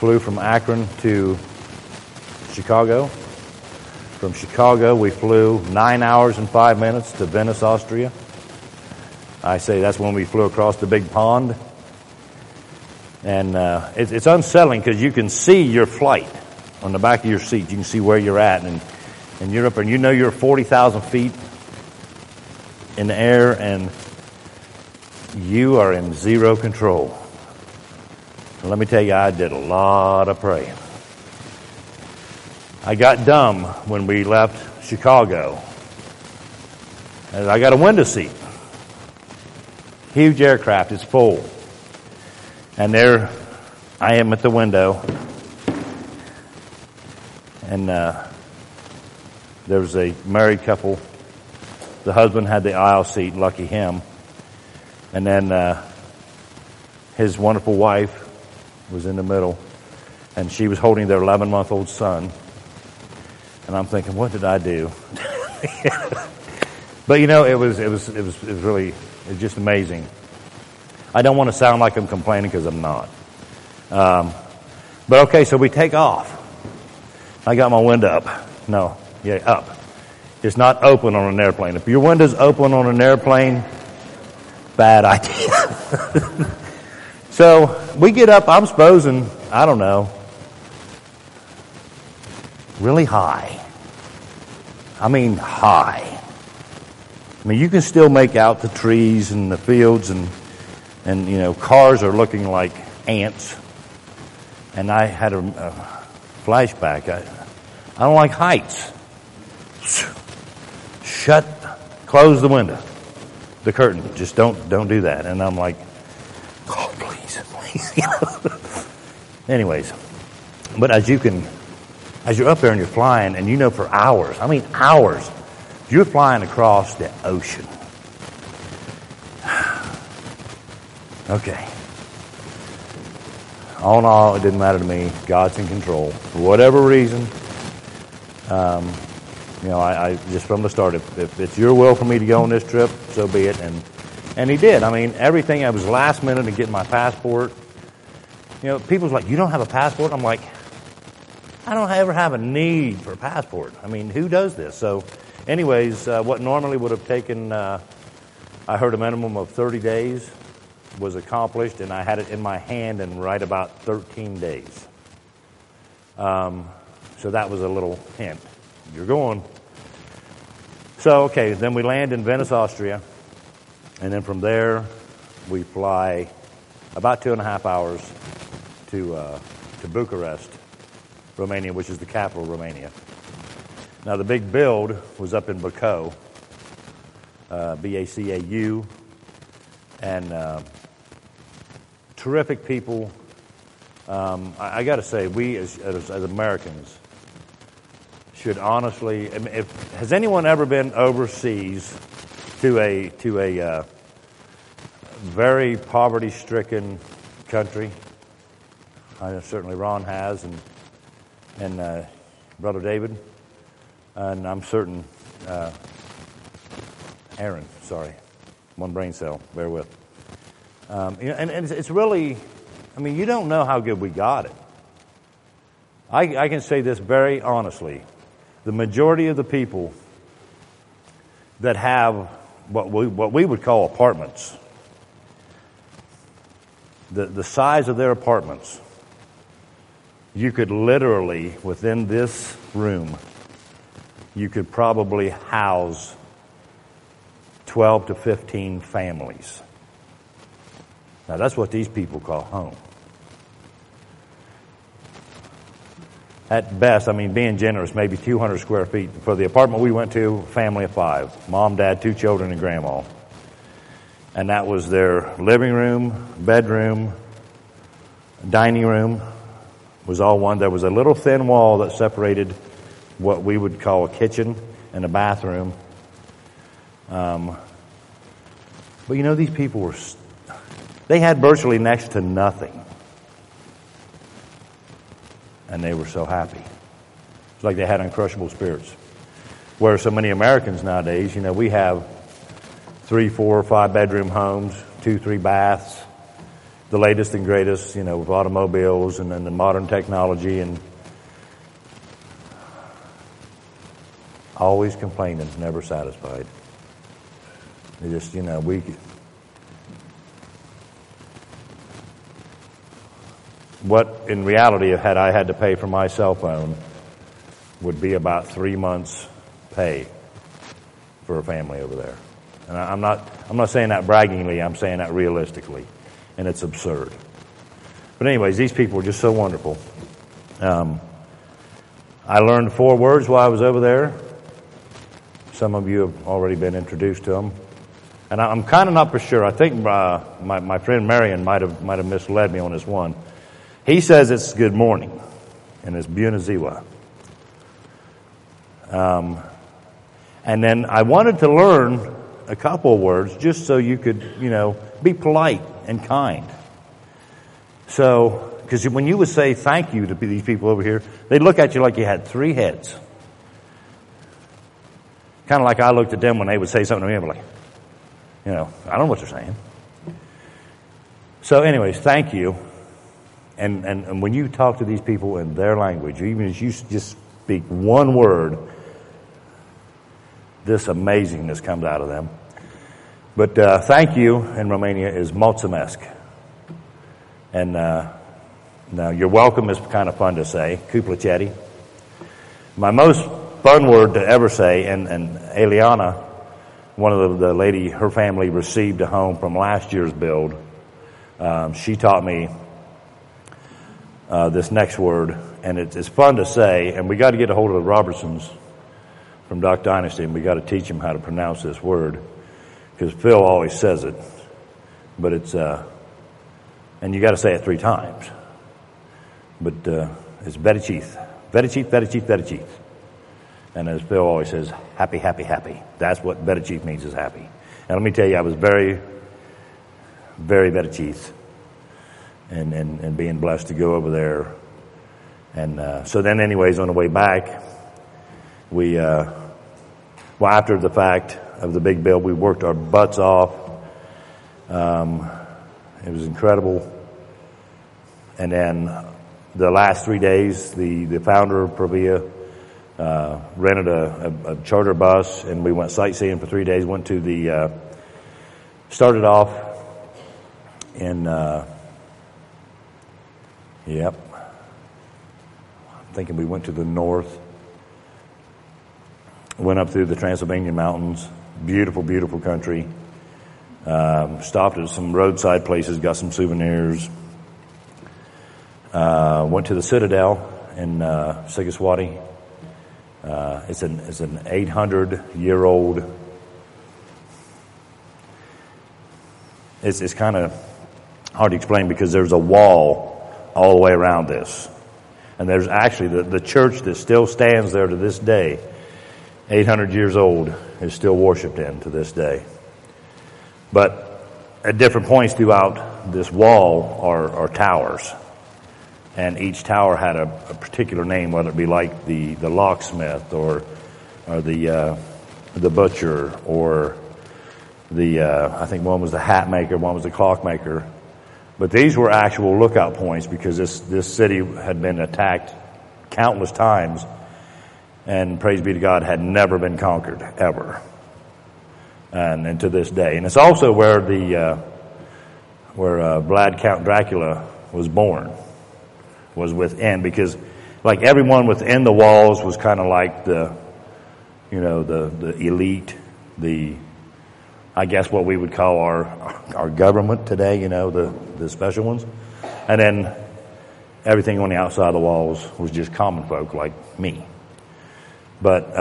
flew from Akron to Chicago. From Chicago, we flew 9 hours and 5 minutes to Venice, Austria. I say that's when we flew across the big pond. And it's unsettling because you can see your flight on the back of your seat. You can see where you're at. And you're up and you know you're 40,000 feet in the air and you are in zero control. And let me tell you, I did a lot of praying. I got dumb when we left Chicago. And I got a window seat. Huge aircraft, it's full. And there I am at the window. And there was a married couple. The husband had the aisle seat, lucky him. And then his wonderful wife was in the middle. And she was holding their 11-month-old son. And I'm thinking, what did I do? But you know, it was just amazing. I don't want to sound like I'm complaining because I'm not. But okay, so we take off. I got my window up. Up. It's not open on an airplane. If your window's open on an airplane, bad idea. So we get up, I'm supposing, I don't know, really high. I mean high. I mean, you can still make out the trees and the fields and you know, cars are looking like ants. And I had a flashback. I don't like heights. Close the window, the curtain. Just don't do that. And I'm like, oh, please. You know? Anyways, but as you're up there and you're flying, and you know for hours, you're flying across the ocean. Okay. All in all, it didn't matter to me. God's in control. For whatever reason, you know, I just from the start, if it's your will for me to go on this trip, so be it. And he did. I mean, everything. I was last minute to get my passport. You know, people's like, you don't have a passport? I'm like, I don't ever have a need for a passport. I mean, who does this? So, anyways, what normally would have taken, I heard a minimum of 30 days was accomplished, and I had it in my hand in right about 13 days. So that was a little hint. You're going. So, okay, then we land in Venice, Austria, and then from there we fly about 2.5 hours to Bucharest, Romania, which is the capital of Romania. Now, the big build was up in Bacău, B-A-C-A-U, and terrific people. I got to say, we as Americans should honestly. Has anyone ever been overseas to a very poverty-stricken country? I know certainly Ron has, and Brother David, and I'm certain Aaron. Sorry, one brain cell. Bear with. You know, and it's really. I mean, you don't know how good we got it. I can say this very honestly. The majority of the people that have what we would call apartments, the size of their apartments, you could literally, within this room, you could probably house 12 to 15 families. Now, that's what these people call home. At best, I mean, being generous, maybe 200 square feet. For the apartment we went to, family of 5. Mom, dad, 2 children, and grandma. And that was their living room, bedroom, dining room was all one. There was a little thin wall that separated what we would call a kitchen and a bathroom. But you know, these people they had virtually next to nothing. And they were so happy. It's like they had uncrushable spirits. Where so many Americans nowadays, you know, we have 3, 4, 5 bedroom homes, 2, 3 baths, the latest and greatest, with automobiles and then the modern technology, and always complaining, never satisfied. They just, what in reality, had I had to pay for my cell phone, would be about 3 months' pay for a family over there. And I'm not saying that braggingly. I'm saying that realistically, and it's absurd. But anyways, these people were just so wonderful. I learned 4 words while I was over there. Some of you have already been introduced to them, and I'm kind of not for sure. I think my friend Marion might have misled me on this one. He says it's good morning, and it's Buenaziwa. And then I wanted to learn a couple of words just so you could, be polite and kind. So, because when you would say thank you to these people over here, they'd look at you like you had 3 heads. Kind of like I looked at them when they would say something to me. I'm like, I don't know what they're saying. So anyways, thank you. And when you talk to these people in their language, even if you just speak one word, this amazingness comes out of them. But thank you in Romania is mulțumesc. And now you're welcome is kind of fun to say, cu plăcere. My most fun word to ever say, and Eliana, one of the lady, her family received a home from last year's build. She taught me this next word, and it's fun to say, and we got to get a hold of the Robertsons from Duck Dynasty, and we got to teach them how to pronounce this word, because Phil always says it, but it's and you got to say it 3 times. But it's Vericieth, Vericieth, Vericieth, Vericieth, and as Phil always says, happy, happy, happy. That's what Vericieth means, is happy. And let me tell you, I was very, very Vericieth, and being blessed to go over there. And so then, anyways, on the way back, we after the fact of the big build, we worked our butts off. It was incredible. And then the last 3 days, the founder of Provia rented a charter bus, and we went sightseeing for 3 days. Went to started off in, I'm thinking we went to the north. Went up through the Transylvanian mountains. Beautiful, beautiful country. Stopped at some roadside places, got some souvenirs. Went to the Citadel in Sigiswati. It's an 800-year-old. It's kind of hard to explain because there's a wall all the way around this, and there's actually the church that still stands there to this day. 800 years old, is still worshipped in to this day. But at different points throughout this wall are towers. And each tower had a particular name, whether it be like the locksmith or the butcher, or I think one was the hat maker, one was the clock maker. But these were actual lookout points because this city had been attacked countless times, and praise be to God, had never been conquered, ever. And to this day. And it's also where Vlad Count Dracula was born, was within, because like everyone within the walls was kind of like the elite, I guess what we would call our government today, the special ones. And then everything on the outside of the walls was just common folk like me. But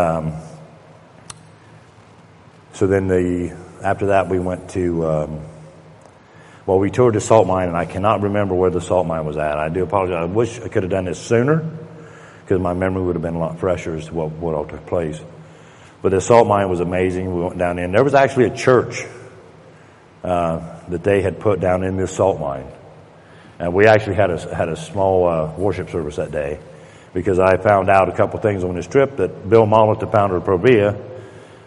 so then after that we went to we toured the salt mine, and I cannot remember where the salt mine was at. I do apologize. I wish I could have done this sooner because my memory would have been a lot fresher as to what all took place. But the salt mine was amazing. We went down in. There was actually a church that they had put down in this salt mine, and we actually had a small worship service that day, because I found out a couple things on this trip that Bill Mollett, the founder of Provia,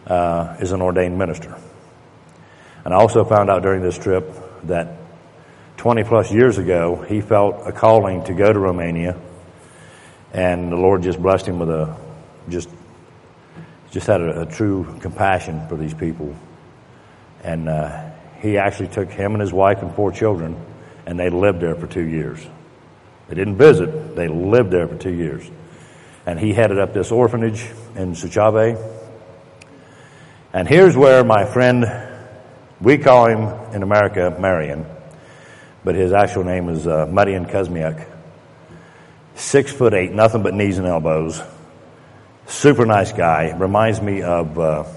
is an ordained minister. And I also found out during this trip that 20 plus years ago, he felt a calling to go to Romania, and the Lord just blessed him with just had a true compassion for these people. And he actually took him and his wife and 4 children, and they lived there for 2 years. They didn't visit, they lived there for 2 years. And he headed up this orphanage in Suceava. And here's where my friend, we call him in America Marian, but his actual name is Marian Kuzmiuk. 6'8", nothing but knees and elbows. Super nice guy. Reminds me of,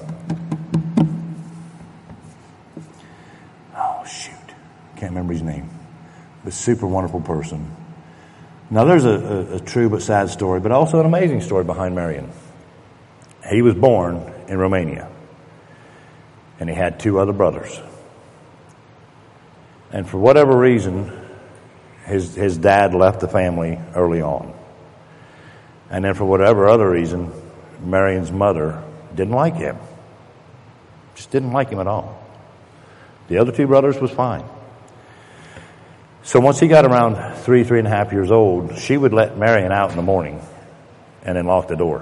can't remember his name, but super wonderful person. Now there's a true but sad story, but also an amazing story behind Marian. He was born in Romania, and he had 2 other brothers. And for whatever reason, his dad left the family early on. And then for whatever other reason, Marian's mother didn't like him. Just didn't like him at all. The other 2 brothers was fine. So once he got around 3.5 years old, she would let Marian out in the morning and then lock the door.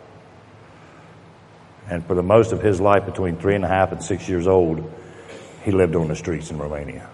And for the most of his life, between 3.5 and 6 years old, he lived on the streets in Romania.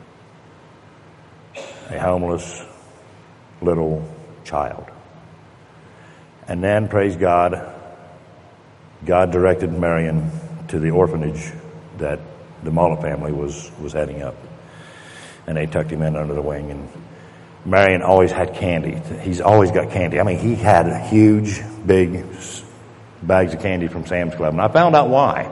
A homeless little child. And then, praise God, God directed Marian to the orphanage that the Mullet family was heading up. And they tucked him in under the wing. And Marian always had candy. He's always got candy. I mean, he had huge, big bags of candy from Sam's Club. And I found out why.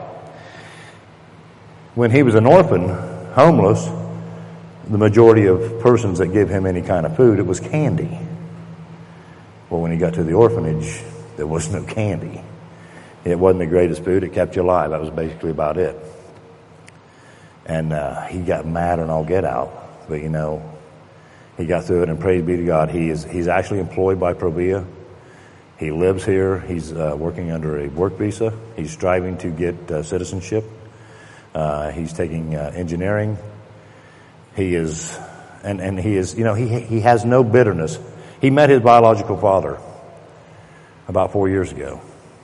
When he was an orphan, homeless, the majority of persons that give him any kind of food, it was candy. Well, when he got to the orphanage, there was no candy. It wasn't the greatest food. It kept you alive. That was basically about it. And he got mad and all get out. But, he got through it, and praise be to God. He's actually employed by Provia. He lives here. He's working under a work visa. He's striving to get citizenship. He's taking engineering. He is, and he is, he has no bitterness. He met his biological father about 4 years ago.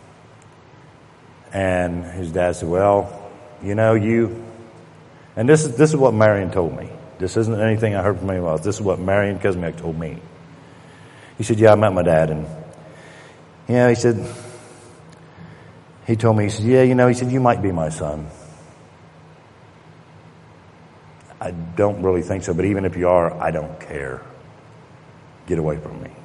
And his dad said, well, and this is what Marian told me. This isn't anything I heard from anyone else. This is what Marian Kuzmiuk told me. He said, yeah, I met my dad, and, he told me, he said, you might be my son. I don't really think so, but even if you are, I don't care. Get away from me.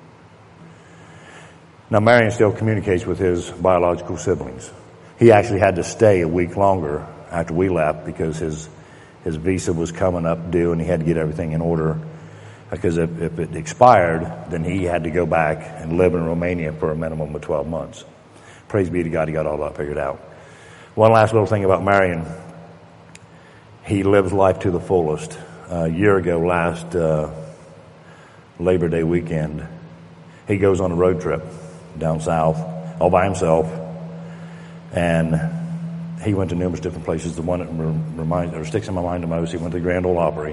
Now, Marian still communicates with his biological siblings. He actually had to stay a week longer after we left because his visa was coming up due and he had to get everything in order. Because if it expired, then he had to go back and live in Romania for a minimum of 12 months. Praise be to God, he got all that figured out. One last little thing about Marian. He lives life to the fullest. A year ago, last Labor Day weekend, he goes on a road trip down south, all by himself, and he went to numerous different places. The one that sticks in my mind the most, he went to the Grand Ole Opry.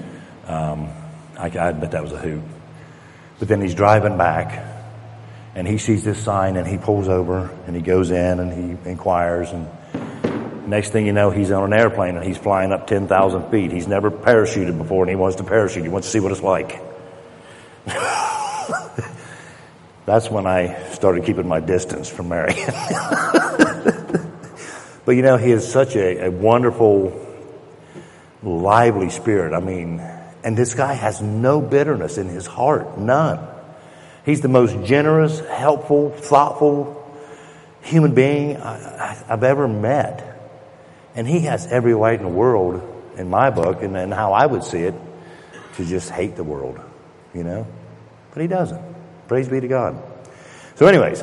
I bet that was a hoot. But then he's driving back, and he sees this sign, and he pulls over, and he goes in, and he inquires, and next thing you know, he's on an airplane, and he's flying up 10,000 feet. He's never parachuted before, and he wants to parachute. He wants to see what it's like. That's when I started keeping my distance from Marian. But he is such a wonderful, lively spirit. I mean, and this guy has no bitterness in his heart, none. He's the most generous, helpful, thoughtful human being I've ever met. And he has every right in the world, in my book, and how I would see it, to just hate the world, But he doesn't. Praise be to God. So anyways,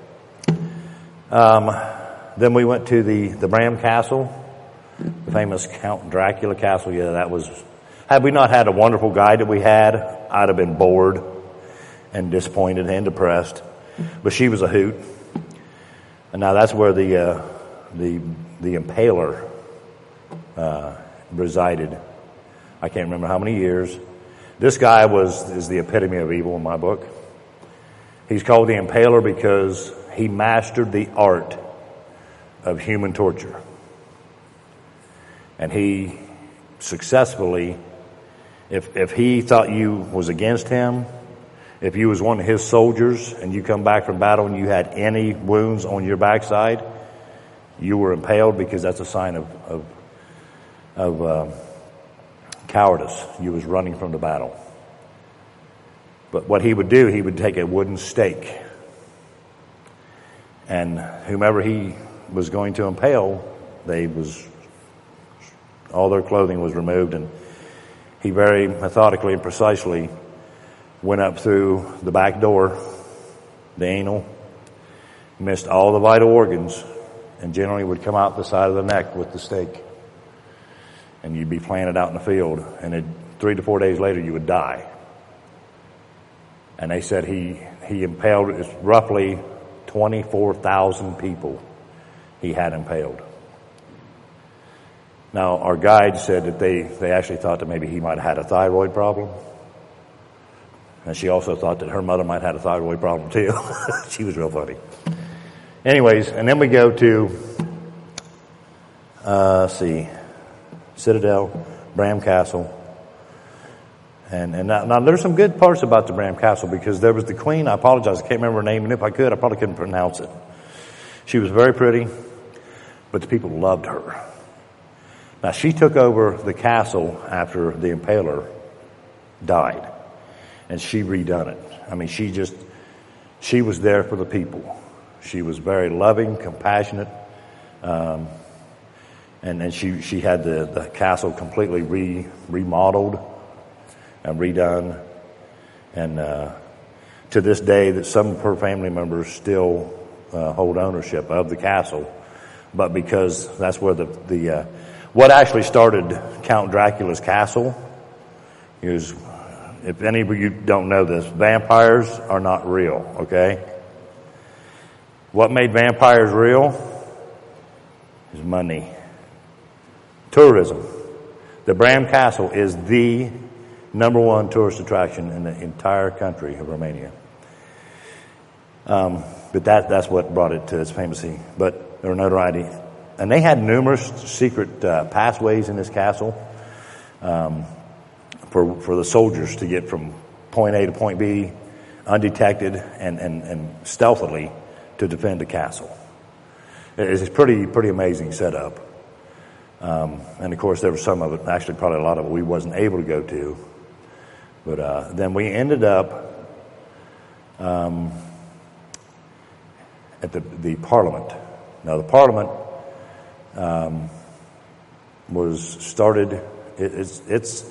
then we went to the Bram Castle, the famous Count Dracula Castle. Yeah, that was, had we not had a wonderful guide that we had, I'd have been bored and disappointed and depressed. But she was a hoot. And now that's where the impaler resided. I can't remember how many years. This guy is the epitome of evil in my book. He's called the Impaler because he mastered the art of human torture. And he successfully, if he thought you was against him, if you was one of his soldiers and you come back from battle and you had any wounds on your backside, you were impaled, because that's a sign of cowardice. You was running from the battle. But what he would do, he would take a wooden stake, and whomever he was going to impale, all their clothing was removed, and he very methodically and precisely went up through the back door, the anal, missed all the vital organs, and generally would come out the side of the neck with the stake. And you'd be planted out in the field, and 3 to 4 days later you would die. And they said he impaled roughly 24,000 people he had impaled. Now, our guide said that they actually thought that maybe he might have had a thyroid problem. And she also thought that her mother might have had a thyroid problem too. She was real funny. Anyways, and then we go to, Citadel, Bram Castle. And now there's some good parts about the Bram Castle, because there was the queen. I apologize, I can't remember her name, and if I could, I probably couldn't pronounce it. She was very pretty, but the people loved her. Now, she took over the castle after the Impaler died, and she redone it. I mean, she was there for the people. She was very loving, compassionate, and she had the castle completely remodeled and redone. And to this day, that some of her family members still hold ownership of the castle. But because that's where what actually started Count Dracula's castle is, if any of you don't know this, vampires are not real, okay? What made vampires real is money. Tourism. The Bram Castle is the #1 tourist attraction in the entire country of Romania. But that's what brought it to its famousy, or notoriety. And they had numerous secret pathways in this castle for the soldiers to get from point A to point B undetected and stealthily to defend the castle. It's a pretty amazing setup. And of course, there was some of it, actually probably a lot of it, we wasn't able to go to. But then we ended up at the Parliament. Now, the Parliament was started. Its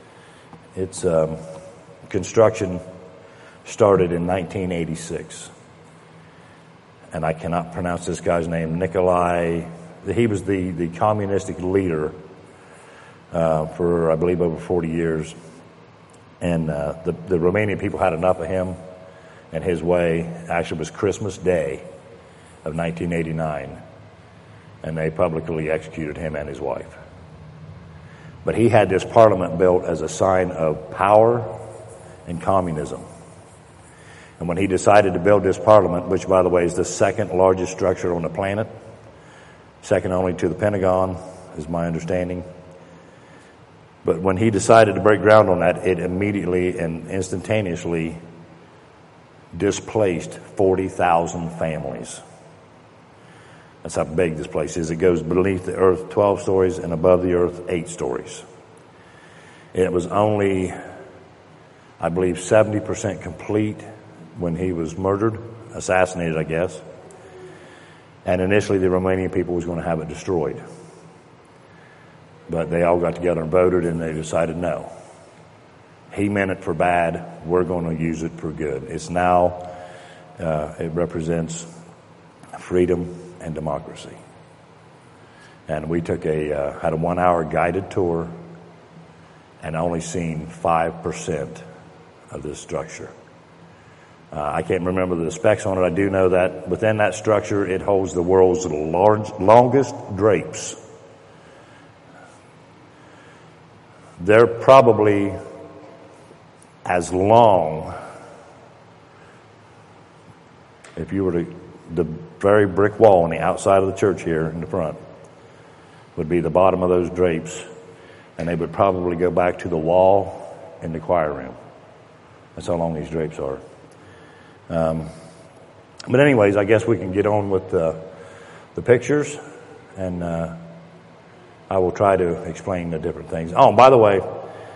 construction started in 1986, and I cannot pronounce this guy's name. Nikolai. He was the communistic leader for, I believe, over 40 years. And the Romanian people had enough of him and his way. Actually, it was Christmas Day of 1989, and they publicly executed him and his wife. But he had this parliament built as a sign of power and communism. And when he decided to build this parliament, which, by the way, is the second largest structure on the planet, second only to the Pentagon, is my understanding. But when he decided to break ground on that, it immediately and instantaneously displaced 40,000 families. That's how big this place is. It goes beneath the earth 12 stories and above the earth 8 stories. It was only, I believe, 70% complete when he was murdered, assassinated, I guess. And initially the Romanian people was going to have it destroyed. But they all got together and voted, and they decided no. He meant it for bad. We're going to use it for good. It's now, it represents freedom and democracy. And we took had a 1-hour guided tour and only seen 5% of this structure. I can't remember the specs on it. I do know that within that structure, it holds the world's longest drapes. they're probably as long, if you were to, the very brick wall on the outside of the church here in the front would be the bottom of those drapes, and they would probably go back to the wall in the choir room. That's how long these drapes are. But anyways, I guess we can get on with the pictures, and I will try to explain the different things. Oh, by the way,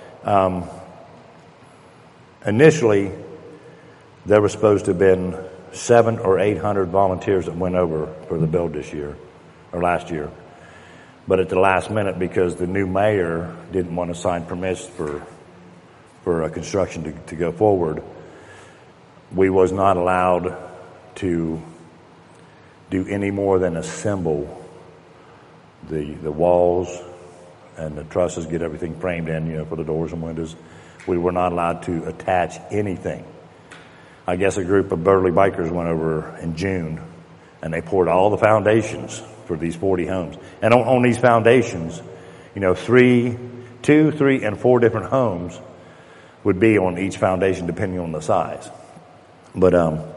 initially there was supposed to have been 700 or 800 volunteers that went over for the build this year, or last year. But at the last minute, because the new mayor didn't want to sign permits for construction to go forward, we was not allowed to do any more than assemble the walls and the trusses, get everything framed in, for the doors and windows. We were not allowed to attach anything. I guess a group of Burley bikers went over in June, and they poured all the foundations for these 40 homes. And on these foundations, 2, 3, and 4 different homes would be on each foundation depending on the size. But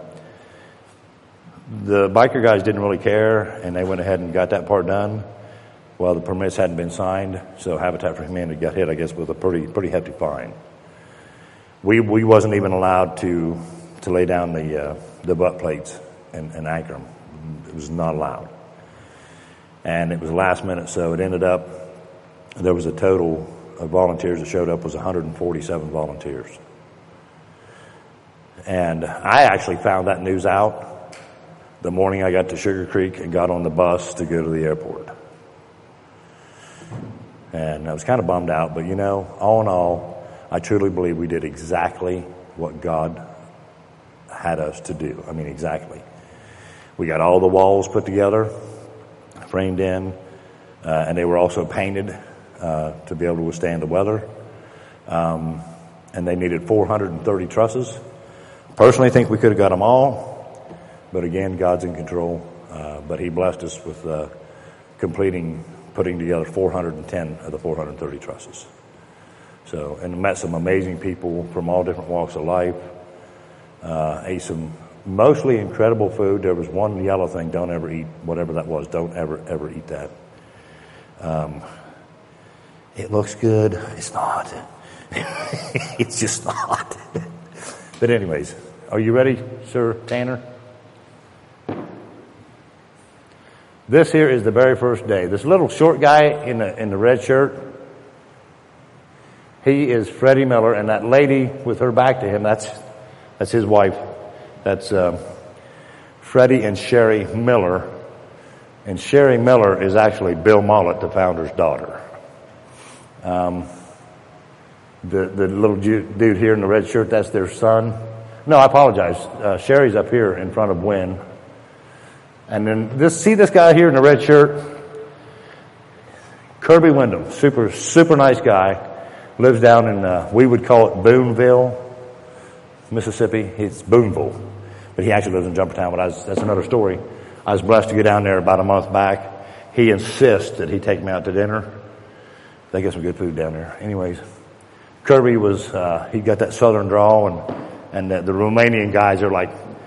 the biker guys didn't really care, and they went ahead and got that part done. Well, the permits hadn't been signed, so Habitat for Humanity got hit, I guess, with a pretty hefty fine. We wasn't even allowed to lay down the butt plates and anchor them. It was not allowed. And it was last minute, so it ended up, there was a total of volunteers that showed up was 147 volunteers. And I actually found that news out the morning I got to Sugar Creek and got on the bus to go to the airport. And I was kind of bummed out, but all in all, I truly believe we did exactly what God had us to do. I mean, exactly. We got all the walls put together, framed in, and they were also painted to be able to withstand the weather. And they needed 430 trusses. Personally, I think we could have got them all, but again, God's in control. But He blessed us with putting together 410 of the 430 trusses. So, and met some amazing people from all different walks of life. Ate some mostly incredible food. There was one yellow thing, don't ever eat, whatever that was, don't ever eat that. It looks good. It's not. It's just not. But anyways, are you ready, Sir Tanner? This here is the very first day. This little short guy in the red shirt, he is Freddie Miller, and that lady with her back to him, that's his wife. That's Freddie and Sherry Miller. And Sherry Miller is actually Bill Mollett, the founder's daughter. The little dude here in the red shirt, that's their son. No, I apologize. Sherry's up here in front of Wynn. And then see this guy here in the red shirt? Kirby Wyndham, super nice guy. Lives down in, we would call it Boonville, Mississippi. It's Boonville. But he actually lives in Jumpertown, but that's another story. I was blessed to go down there about a month back. He insists that he take me out to dinner. They get some good food down there. Anyways, Kirby was, he got that southern drawl, and the Romanian guys are like,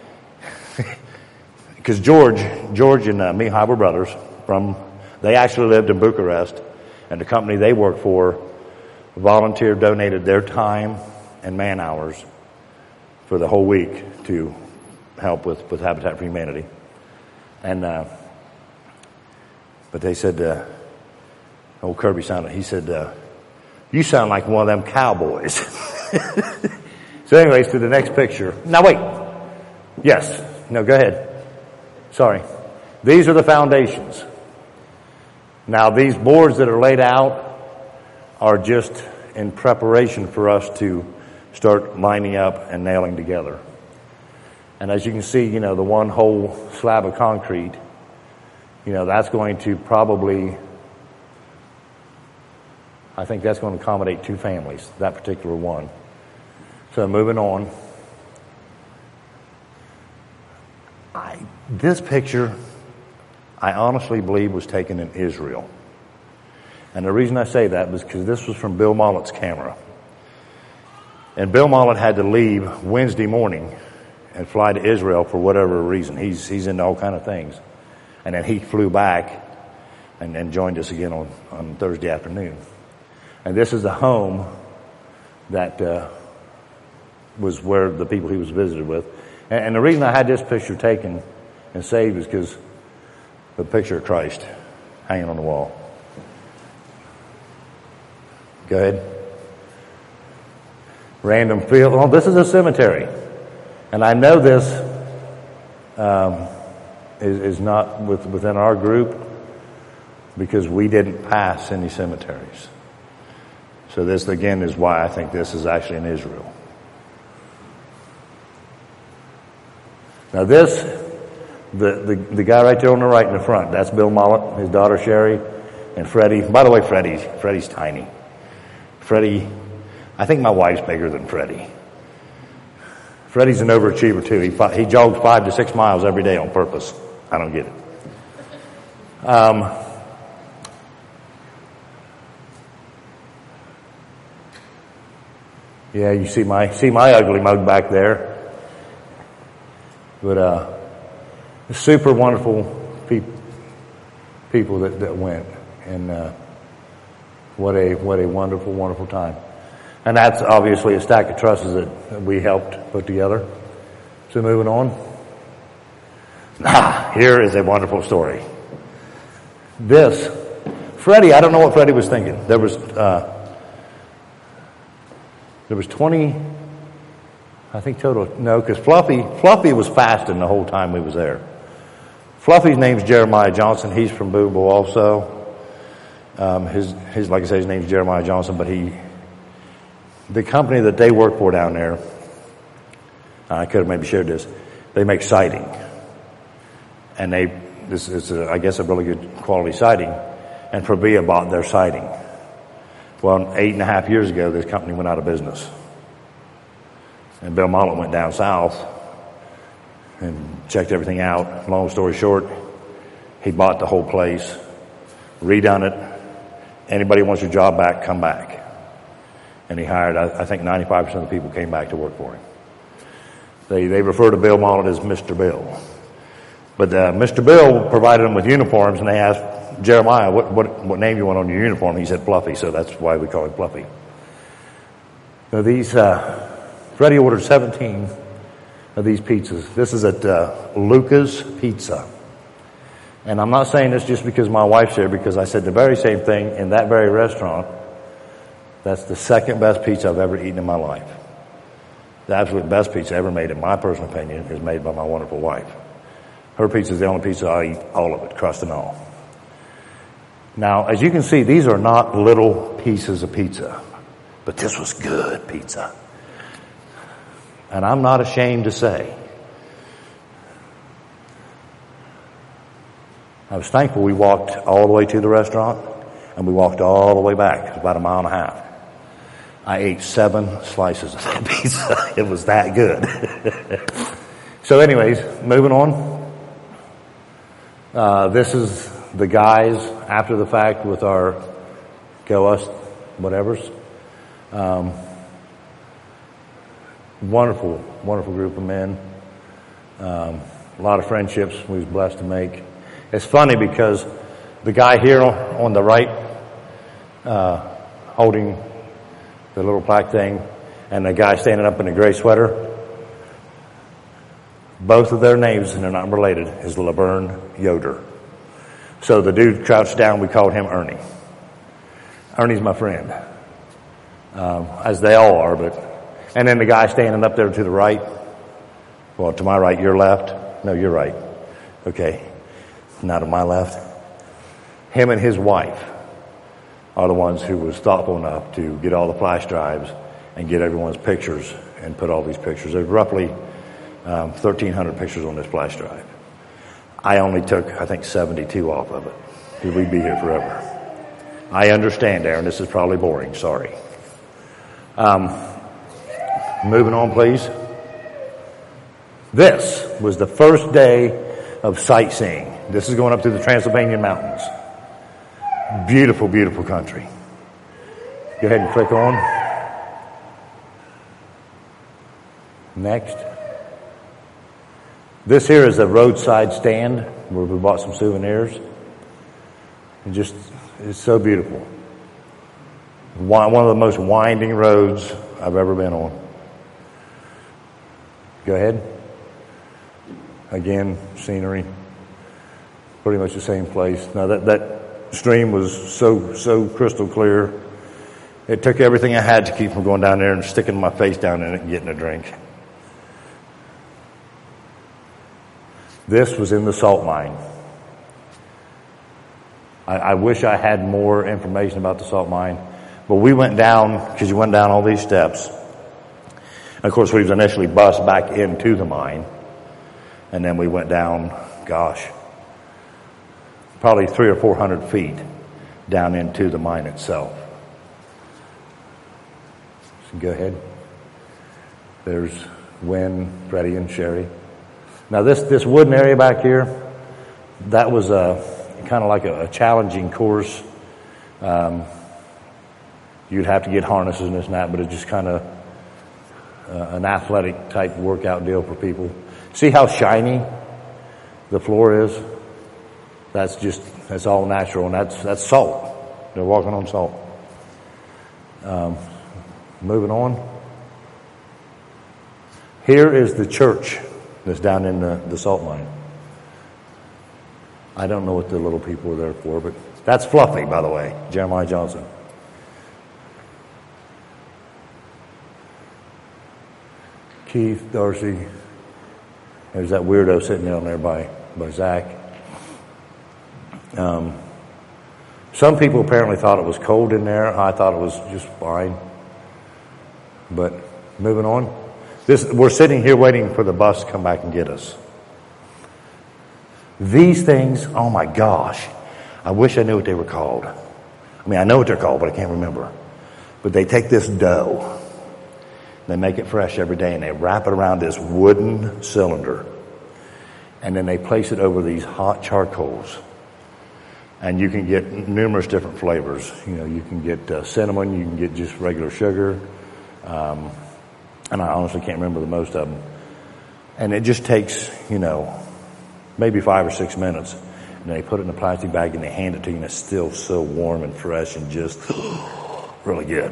because George and Mihai were brothers. They actually lived in Bucharest, and the company they worked for donated their time and man hours for the whole week to help with Habitat for Humanity. And but they said, old Kirby he said, you sound like one of them cowboys. So anyways, to the next picture. Now wait. Yes. No, go ahead. Sorry. These are the foundations. Now these boards that are laid out are just in preparation for us to start lining up and nailing together. And as you can see, the one whole slab of concrete, that's going to probably, I think that's going to accommodate 2 families, that particular one. So moving on. This picture, I honestly believe, was taken in Israel. And the reason I say that was because this was from Bill Mollett's camera. And Bill Mollett had to leave Wednesday morning and fly to Israel for whatever reason. He's into all kind of things. And then he flew back and joined us again on Thursday afternoon. And this is the home that was where the people he was visited with. And the reason I had this picture taken and saved is because the picture of Christ hanging on the wall. Go ahead. Random field. Oh, this is a cemetery. And I know this is not within our group because we didn't pass any cemeteries. So this, again, is why I think this is actually in Israel. Now this, the guy right there on the right in the front, that's Bill Mollett, his daughter Sherry, and Freddie. By the way, Freddie's tiny. Freddie, I think my wife's bigger than Freddie. Freddie's an overachiever too. He jogs 5 to 6 miles every day on purpose. I don't get it. Yeah, you see my ugly mug back there. But super wonderful people that went, and what a wonderful, wonderful time. And that's obviously a stack of trusses that we helped put together. So moving on. Here is a wonderful story. Freddie, I don't know what Freddie was thinking. There was 20, I think total, no, because Fluffy was fasting the whole time we was there. Fluffy's name's Jeremiah Johnson. He's from Boonville also. His like I say, his name's Jeremiah Johnson, but the company that they work for down there, I could have maybe shared this, they make siding. And this is I guess a really good quality siding. And Prabia bought their siding. Well, 8.5 years ago, this company went out of business. And Bill Mollett went down south and checked everything out. Long story short, he bought the whole place, redone it. Anybody wants your job back, come back. And he hired, I think 95% of the people came back to work for him. They refer to Bill Mollett as Mr. Bill. But Mr. Bill provided them with uniforms, and they asked Jeremiah, what name you want on your uniform? He said Fluffy, so that's why we call him Fluffy. Now Freddie ordered 17 of these pizzas. This is at Luca's Pizza. And I'm not saying this just because my wife's here, because I said the very same thing in that very restaurant. That's the second best pizza I've ever eaten in my life. The absolute best pizza ever made, in my personal opinion, is made by my wonderful wife. Her pizza is the only pizza I eat, all of it, crust and all. Now, as you can see, these are not little pieces of pizza, but this was good pizza. And I'm not ashamed to say, I was thankful we walked all the way to the restaurant, and we walked all the way back. It was about 1.5 miles. I ate 7 slices of that pizza. It was that good. So anyways, moving on. This is the guys after the fact with our Go Us whatevers. Wonderful, wonderful group of men. A lot of friendships we was blessed to make. It's funny because the guy here on the right, holding the little plaque thing, and the guy standing up in the gray sweater, both of their names, and they're not related, is Laverne Yoder. So the dude crouched down, we called him Ernie. Ernie's my friend. As they all are, and then the guy standing up there to the right, well, to my right, your left. No, you're right. Okay. Not to my left. Him and his wife are the ones who was thoughtful enough to get all the flash drives and get everyone's pictures and put all these pictures. There's roughly 1,300 pictures on this flash drive. I only took, I think, 72 off of it. We'd be here forever. I understand, Aaron, this is probably boring. Sorry. Moving on, please. This was the first day of sightseeing. This is going up through the Transylvanian mountains. Beautiful, beautiful country. Go ahead and click on. Next. This here is a roadside stand where we bought some souvenirs. It's so beautiful. One of the most winding roads I've ever been on. Go ahead. Again, scenery. Pretty much the same place. Now that stream was so crystal clear. It took everything I had to keep from going down there and sticking my face down in it and getting a drink. This was in the salt mine. I wish I had more information about the salt mine, but we went down, because you went down all these steps. And of course, we was initially bused back into the mine, and then we went down, probably 300 or 400 feet down into the mine itself. So go ahead. There's Wynn, Freddie, and Sherry. Now this wooden area back here, that was kind of like a challenging course. You'd have to get harnesses and this and that, but it's just kind of an athletic type workout deal for people. See how shiny the floor is? That's all natural, and that's salt. They're walking on salt. Moving on. Here is the church that's down in the salt mine. I don't know what the little people were there for, but that's Fluffy, by the way, Jeremiah Johnson. Keith, Darcy. There's that weirdo sitting down there by Zach. Some people apparently thought it was cold in there. I thought it was just fine. But moving on. We're sitting here waiting for the bus to come back and get us. These things, oh my gosh, I wish I knew what they were called. I mean, I know what they're called, but I can't remember. But they take this dough, they make it fresh every day, and they wrap it around this wooden cylinder, and then they place it over these hot charcoals. And you can get numerous different flavors. You know, you can get cinnamon, you can get just regular sugar. And I honestly can't remember the most of them. And it just takes, maybe 5 or 6 minutes. And they put it in a plastic bag and they hand it to you, and it's still so warm and fresh and just really good.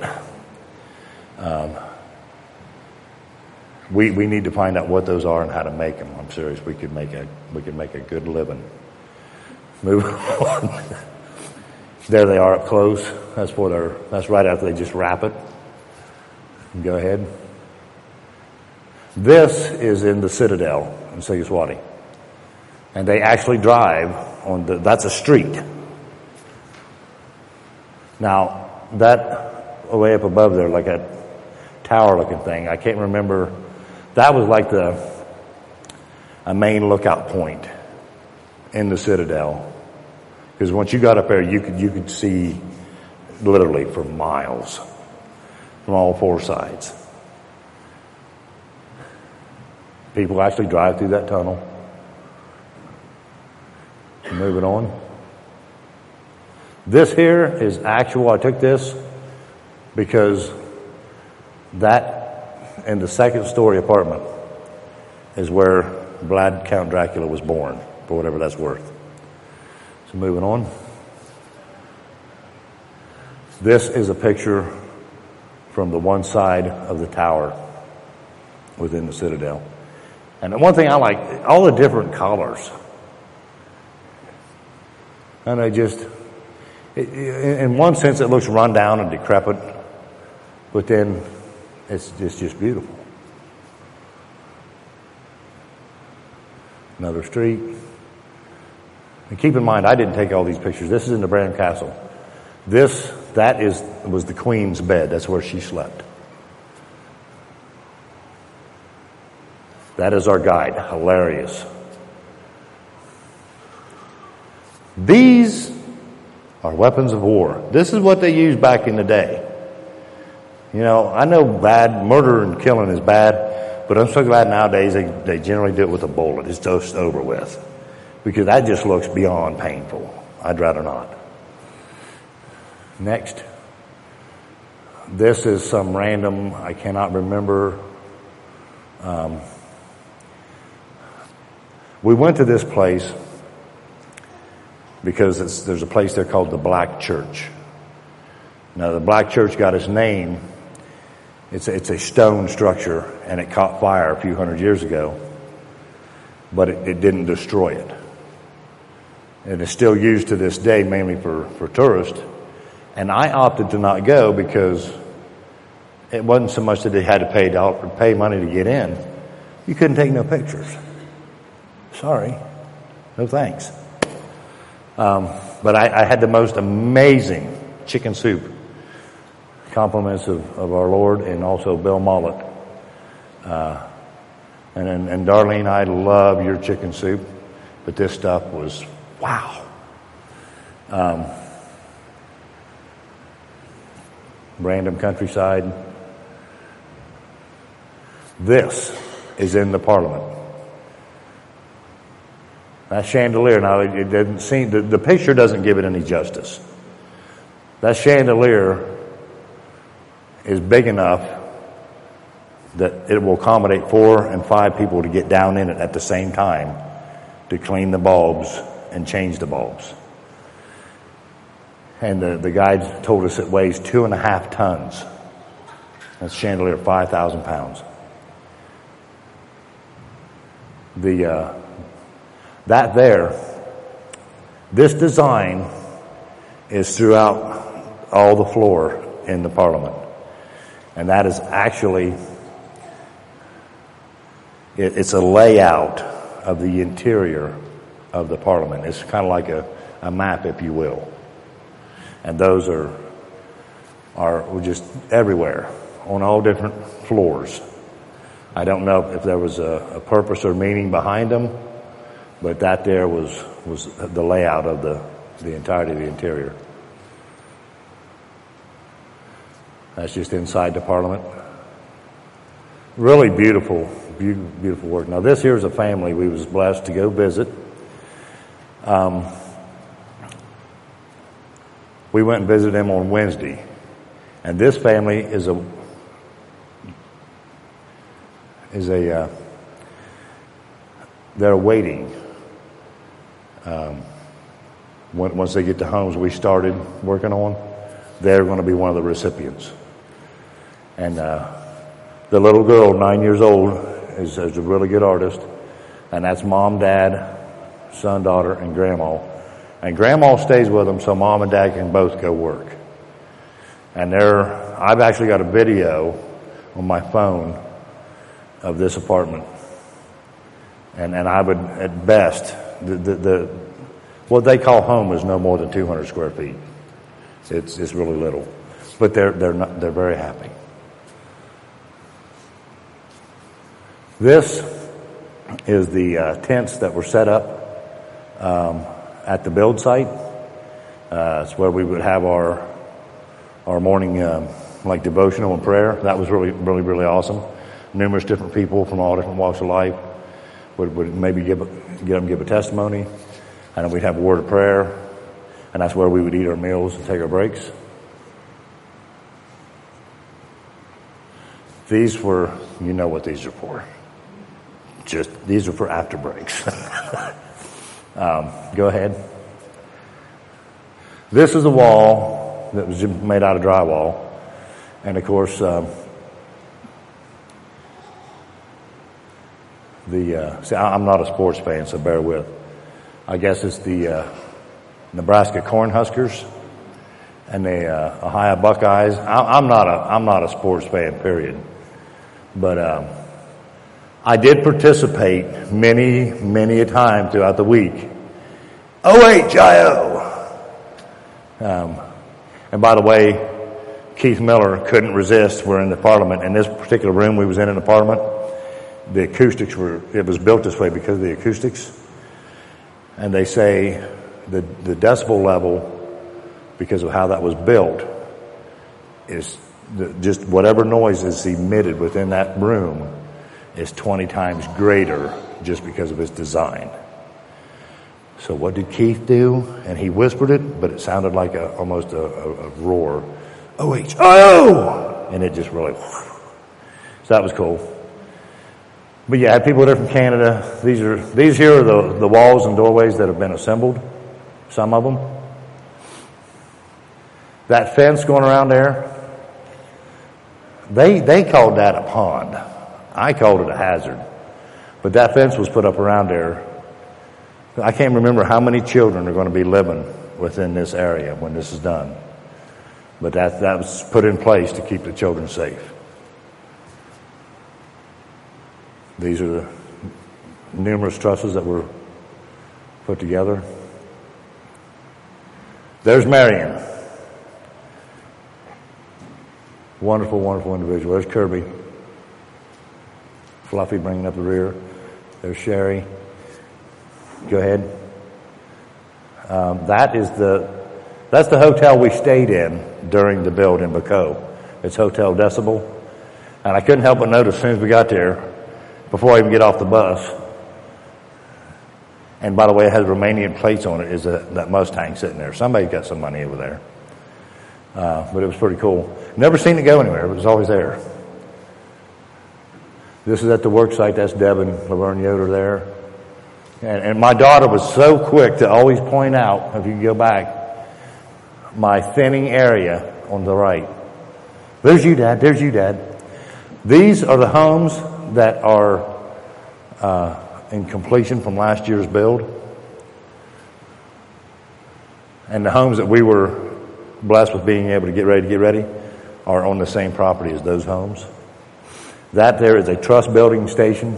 We need to find out what those are and how to make them. I'm serious. We could make a good living. Move on. There they are up close. That's right after they just wrap it. Go ahead. This is in the Citadel in Sigaswati. And they actually drive that's a street. Now, that way up above there, like a tower looking thing, I can't remember. That was like a main lookout point in the Citadel. Because once you got up there, you could see literally for miles from all four sides. People actually drive through that tunnel. Moving on. This here is actual. I took this because that in the second story apartment is where Vlad Count Dracula was born, for whatever that's worth. So moving on. This is a picture from the one side of the tower within the Citadel. And the one thing I like, all the different colors. And in one sense it looks run down and decrepit, but then it's just beautiful. Another street. And keep in mind, I didn't take all these pictures. This is in the Bran Castle. That was the Queen's bed. That's where she slept. That is our guide. Hilarious. These are weapons of war. This is what they used back in the day. I know murder and killing is bad, but I'm so glad nowadays they generally do it with a bullet. It's just over with. Because that just looks beyond painful. I'd rather not. Next. This is some random, I cannot remember. We went to this place because there's a place there called the Black Church. Now, the Black Church got its name. It's a stone structure, and it caught fire a few hundred years ago, but it didn't destroy it. And it's still used to this day, mainly for tourists. And I opted to not go because it wasn't so much that they had to pay money to get in. You couldn't take no pictures. Sorry. No thanks. But I had the most amazing chicken soup. Compliments of our Lord and also Bill Mollett. And Darlene, I love your chicken soup, but this stuff was wow. Random countryside. This is in the Parliament. That chandelier, now it doesn't seem, the picture doesn't give it any justice. That chandelier is big enough that it will accommodate 4 and 5 people to get down in it at the same time to clean the bulbs and change the bulbs. And the guide told us it weighs 2.5 tons. That's chandelier, 5,000 pounds. This design is throughout all the floor in the Parliament. And that is actually, it's a layout of the interior of the Parliament. It's kind of like a map, if you will. And those are just everywhere on all different floors. I don't know if there was a purpose or meaning behind them, but that there was the layout of the entirety of the interior. That's just inside the Parliament. Really beautiful work. Now this here is a family we was blessed to go visit. We went and visited them on Wednesday. And this family is they're waiting. Once they get to homes we started working on, they're going to be one of the recipients. And the little girl, 9 years old, is a really good artist. And that's mom, dad, son, daughter, and grandma. And grandma stays with them so mom and dad can both go work. And I've actually got a video on my phone of this apartment. And I would, at best, what they call home is no more than 200 square feet. It's really little. But they're very happy. This is the tents that were set up at the build site. It's where we would have our morning devotional and prayer. That was really awesome. Numerous different people from all different walks of life would maybe give a testimony, and then we'd have a word of prayer, and that's where we would eat our meals and take our breaks. These were, you know what these are for. These are for after breaks. Go ahead. This is a wall that was made out of drywall. And of course, see, I'm not a sports fan, so bear with. I guess it's the Nebraska Cornhuskers and the Ohio Buckeyes. I'm not a sports fan, period. But I did participate many a time throughout the week. OHIO. And by the way, Keith Miller couldn't resist. We're in the Parliament. In this particular room we was in the Parliament, the acoustics it was built this way because of the acoustics. And they say the decibel level, because of how that was built, is just whatever noise is emitted within that room is 20 times greater just because of its design. So what did Keith do? And he whispered it, but it sounded like almost a roar. O-H-O! And it just really... So that was cool. But yeah, I had people there from Canada. These here are the walls and doorways that have been assembled. Some of them. That fence going around there, they called that a pond. I called it a hazard. But that fence was put up around there. I can't remember how many children are going to be living within this area when this is done. But that was put in place to keep the children safe. These are the numerous trusses that were put together. There's Marion. Wonderful, wonderful individual. There's Kirby. Fluffy bringing up the rear. There's Sherry. Go ahead. That's the hotel we stayed in during the build in Baco. It's Hotel Decibel. And I couldn't help but notice as soon as we got there, before I even get off the bus, and by the way, it has Romanian plates on it, is that Mustang sitting there. Somebody got some money over there. But it was pretty cool. Never seen it go anywhere. It was always there. This is at the work site. That's Deb and Laverne Yoder there. And my daughter was so quick to always point out, if you can go back, my thinning area on the right. There's you, Dad. There's you, Dad. These are the homes that are in completion from last year's build. And the homes that we were blessed with being able to get ready are on the same property as those homes. That there is a truss building station.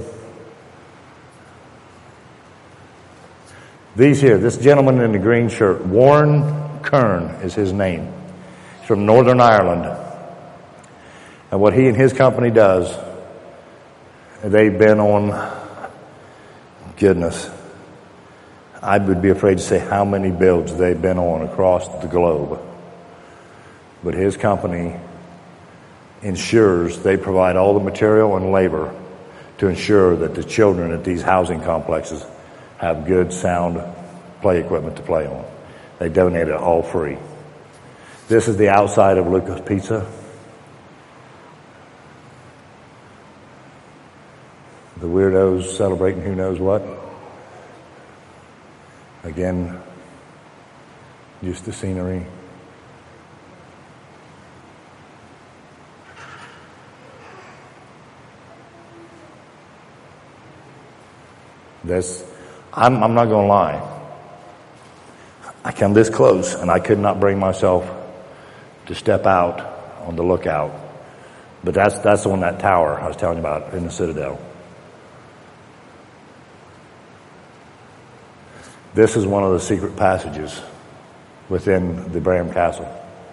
These here, this gentleman in the green shirt, Warren Kern is his name. He's from Northern Ireland. And what he and his company does, they've been on, goodness, I would be afraid to say how many builds they've been on across the globe. But his company ensures they provide all the material and labor to ensure that the children at these housing complexes have good sound play equipment to play on. They donate it all free. This is the outside of Luca's Pizza. The weirdos celebrating who knows what. Again, just the scenery. I'm not going to lie. I come this close, and I could not bring myself to step out on the lookout. But that's on that tower I was telling you about in the Citadel. This is one of the secret passages within the Bram Castle.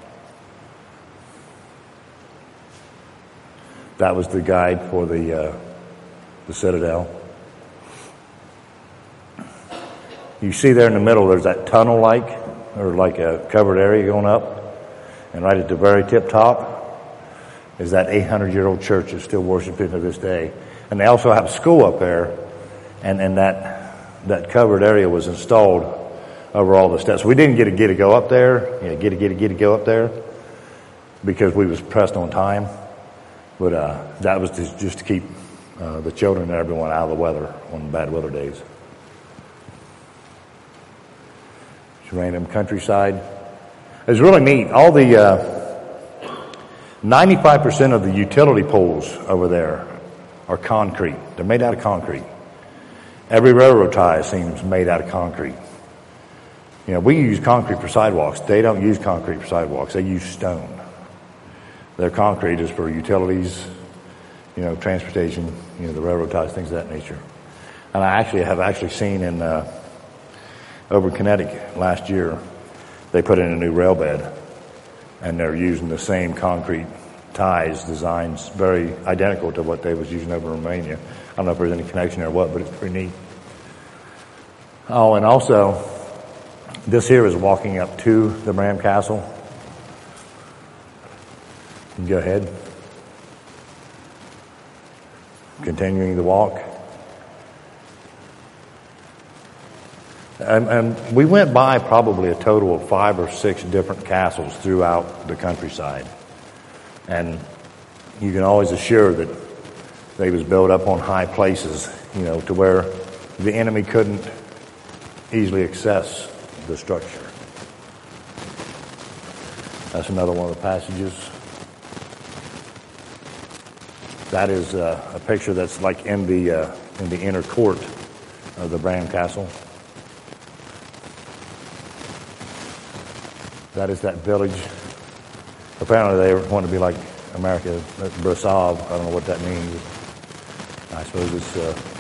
That was the guide for the Citadel. You see there in the middle, there's that tunnel-like, or like a covered area going up. And right at the very tip top is that 800-year-old church that's still worshiping to this day. And they also have a school up there, and that covered area was installed over all the steps. We didn't get to go up there, get to go up there, because we was pressed on time. But that was just to keep the children and everyone out of the weather on bad weather days. Random countryside. It's really neat. All the 95% of the utility poles over there are concrete. They're made out of concrete. Every railroad tie seems made out of concrete. You know, we use concrete for sidewalks. They don't use concrete for sidewalks. They use stone. Their concrete is for utilities, transportation, the railroad ties, things of that nature. And I have seen in over in Connecticut last year, they put in a new rail bed, and they're using the same concrete ties, designs, very identical to what they was using over in Romania. I don't know if there's any connection there or what, but it's pretty neat. Oh, and also, this here is walking up to the Bram Castle. You can go ahead. Continuing the walk. And we went by probably a total of 5 or 6 different castles throughout the countryside. And you can always assure that they was built up on high places, to where the enemy couldn't easily access the structure. That's another one of the passages. That is a picture that's like in the inner court of the Bran Castle. That is that village. Apparently they want to be like America, Brasov. I don't know what that means. I suppose it's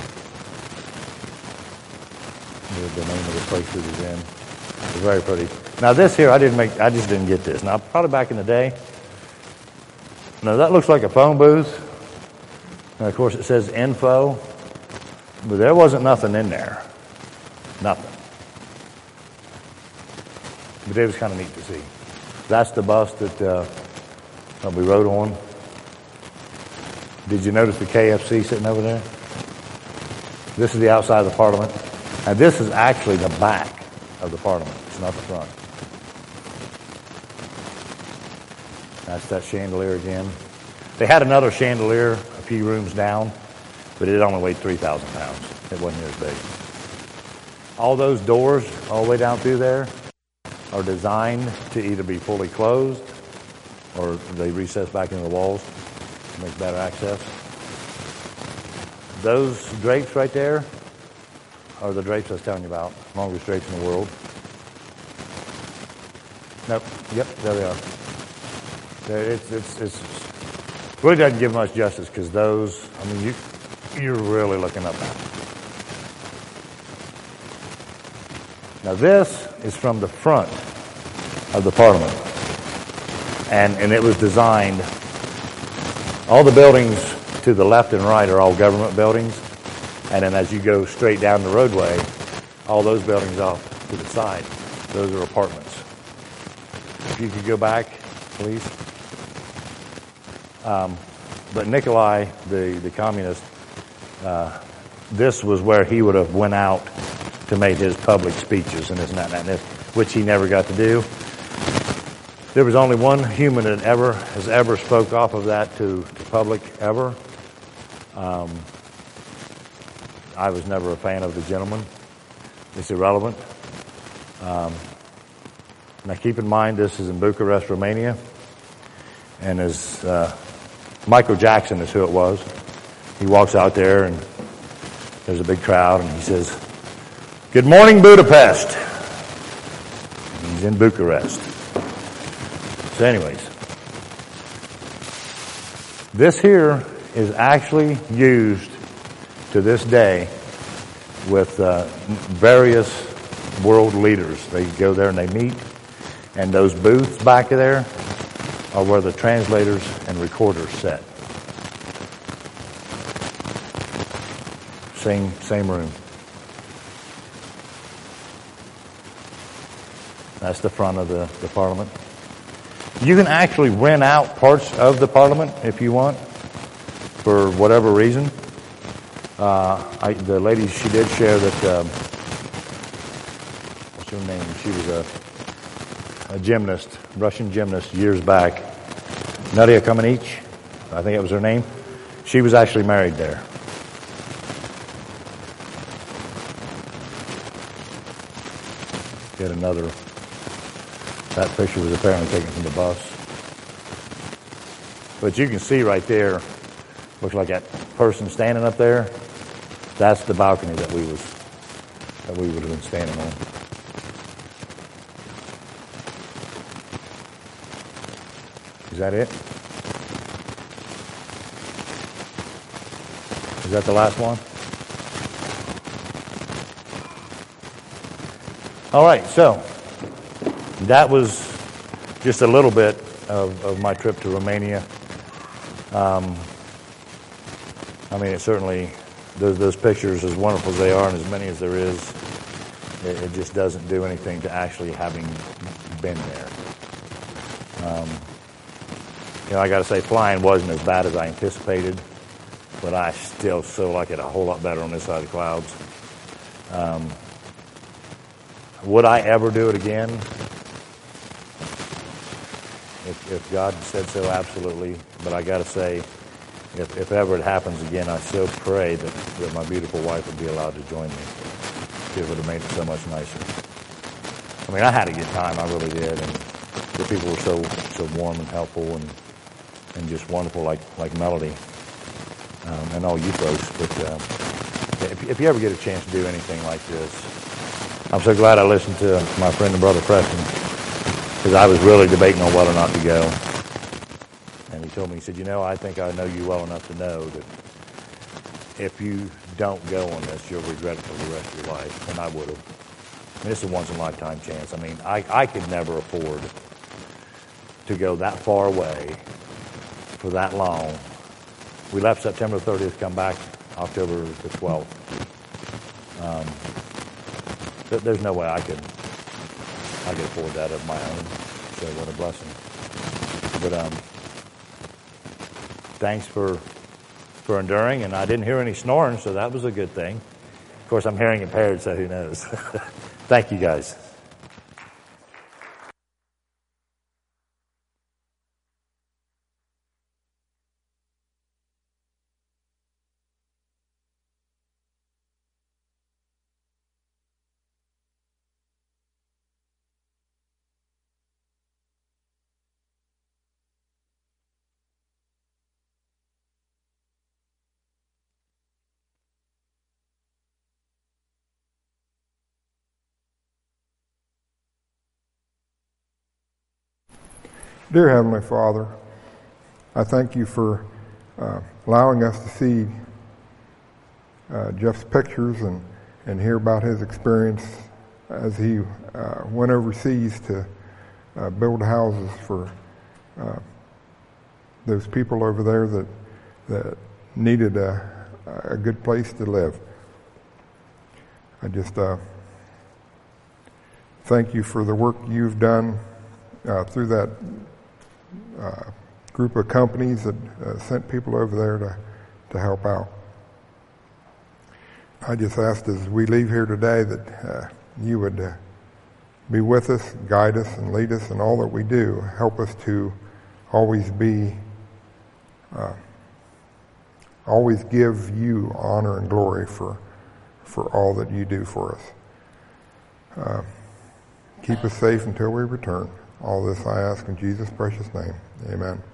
the name of the place it is in. It's very pretty. Now this here, I just didn't get this. Now probably back in the day. Now that looks like a phone booth. And of course it says info, but there wasn't nothing in there. Nothing. But it was kind of neat to see. That's the bus that we rode on. Did you notice the KFC sitting over there? This is the outside of the Parliament. And this is actually the back of the Parliament. It's not the front. That's that chandelier again. They had another chandelier a few rooms down, but it only weighed 3,000 pounds. It wasn't as big. All those doors all the way down through there are designed to either be fully closed or they recess back into the walls to make better access. Those drapes right there are the drapes I was telling you about. Longest drapes in the world. Nope. Yep, there they are. It's really doesn't give much justice because those, you're really looking up at it. Now this is from the front of the Parliament. And it was designed, all the buildings to the left and right are all government buildings. And then as you go straight down the roadway, all those buildings off to the side, those are apartments. If you could go back, please. But Nikolai, the communist, this was where he would have went out to make his public speeches and this and that and this, which he never got to do. There was only one human that has ever spoke off of that to public ever. I was never a fan of the gentleman. It's irrelevant. Now keep in mind this is in Bucharest, Romania, and as Michael Jackson is who it was. He walks out there and there's a big crowd and he says, "Good morning, Budapest." And he's in Bucharest. So anyways, this here is actually used to this day with various world leaders. They go there and they meet, and those booths back there are where the translators and recorders sit. Same room. That's the front of the Parliament. You can actually rent out parts of the Parliament if you want, for whatever reason. The lady, she did share that, what's her name? She was a gymnast, Russian gymnast years back. Nadia Comaneci, I think it was her name. She was actually married there. Get another. That picture was apparently taken from the bus. But you can see right there, looks like that person standing up there. That's the balcony that we would have been standing on. Is that it? Is that the last one? All right, so that was just a little bit of my trip to Romania. It certainly, those pictures, as wonderful as they are and as many as there is, it just doesn't do anything to actually having been there. I got to say, flying wasn't as bad as I anticipated, but I still like it a whole lot better on this side of the clouds. Would I ever do it again? If God said so, absolutely. But I got to say, if ever it happens again, I so pray that my beautiful wife would be allowed to join me. It would have made it so much nicer. I mean, I had a good time. I really did. And the people were so warm and helpful and just wonderful, like Melody and all you folks. But if you ever get a chance to do anything like this, I'm so glad I listened to my friend and brother Preston, because I was really debating on whether or not to go. And he told me, he said, I think I know you well enough to know that if you don't go on this, you'll regret it for the rest of your life. And I would have. I mean, this is a once-in-a-lifetime chance. I mean, I could never afford to go that far away for that long. We left September 30th, come back October the 12th. There's no way I could afford that of my own. So what a blessing. But thanks for enduring, and I didn't hear any snoring, so that was a good thing. Of course, I'm hearing impaired, so who knows. Thank you, guys. Dear Heavenly Father, I thank you for allowing us to see Jeff's pictures and hear about his experience as he went overseas to build houses for those people over there that needed a good place to live. I just thank you for the work you've done through that group of companies that sent people over there to help out. I just asked as we leave here today that you would be with us, guide us, and lead us in all that we do. Help us to always give you honor and glory for all that you do for us. Keep us safe until we return. All this I ask in Jesus' precious name. Amen.